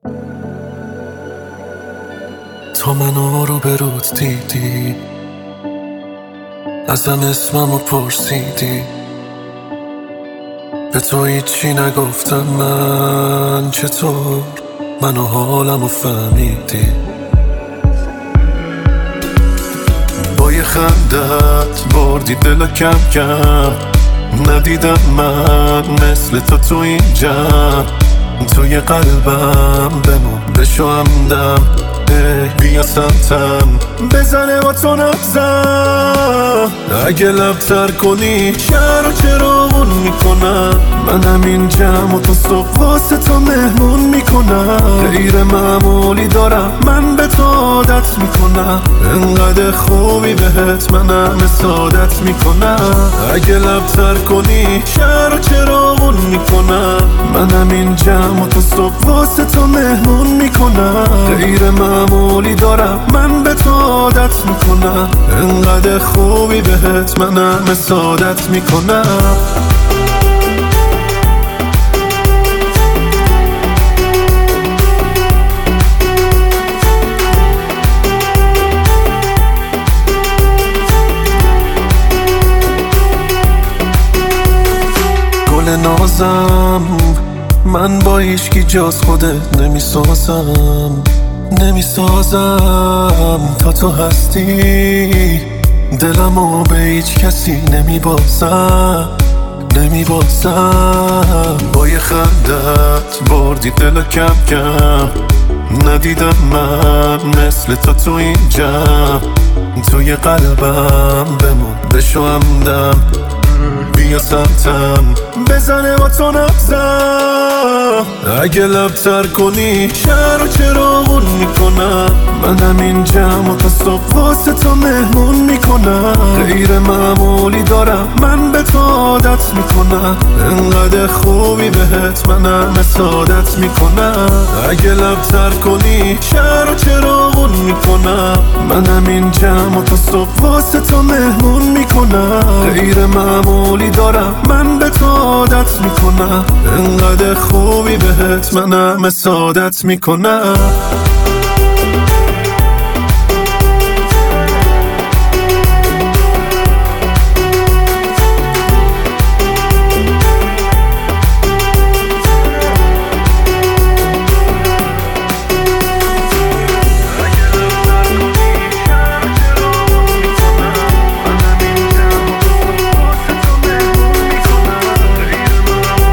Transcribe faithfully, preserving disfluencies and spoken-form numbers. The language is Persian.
تو منو رو به رود دیدی، ازم اسممو پرسیدی، به تو هیچی نگفتم من. چطور منو حالمو فهمیدی؟ با یه خندت بردی دلو کم کم، ندیدم من مثل تو تو این جمع. توی قلبم بمون بشو همدم، بیا سمتم بزنه با تو نبزم. اگه لبتر کنی شهر رو چراغون میکنم، منم این جمع و تو صبح واسه تو مهمون میکنم. غیر معمولی دارم من به تو عادت میکنم، انقدر خوبی بهت منم سعادت میکنم. اگه لبتر کنی شهر رو چراغون میکنم، منم این جمع و تو صبح واسه تو مهمون میکنم. غیر معمولی دارم من به تو عادت میکنم، انقدر خوبی بهت منم سعادت میکنم. گل نازم من با هیچکی جز خودت نمیسازم، نمیسازم تا تو هستی. دلمو به هیچ کسی نمیبازم، نمیبازم. با یه خندت بردی دلو کم کم، ندیدم من مثل تو تو این جمع. توی قلبم بمون بشو همدم، بیا سمتم بزنه با تو نبزم. اگه لبتر کنی شهر رو چراغون میکنم، منم این جمع و تا صبح واسه تو مهمون میکنم. غیر معمولی دارم من به تو عادت میکنم، انقدر خوبی بهت منم سعادت میکنم. اگه لبتر کنی شهر رو چراغون میکنم، منم این جمع و تا صبح واسه تو مهمون میکنم. غیر معمولی دارم من به تو عادت میکنم، انقدر خوبی بهت منم سعادت میکنم.